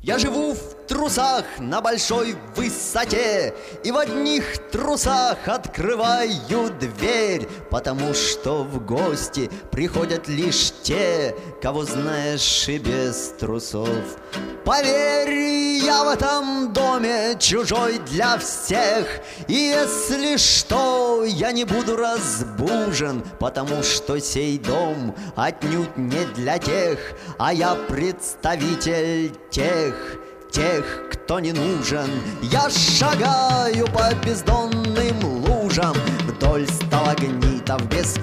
Я живу в трусах на большой высоте и в одних трусах открываю дверь, потому что в гости приходят лишь те, кого знаешь и без трусов. Поверь, я в этом доме чужой для всех, и если что, я не буду разбужен, потому что сей дом отнюдь не для тех, а я представитель тех, кто не нужен. Я шагаю по бездонным лужам вдоль сталагнитов без